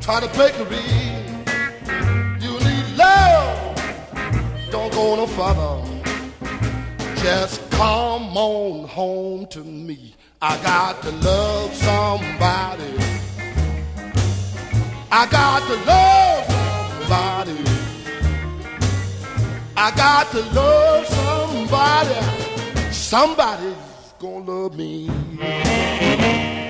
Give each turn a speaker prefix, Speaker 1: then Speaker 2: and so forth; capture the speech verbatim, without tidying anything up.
Speaker 1: Try to bakery. You need love. Don't go no further. Just come on home to me. I got to love somebody. I got to love somebody. I got to love somebody. Somebody's gonna love me.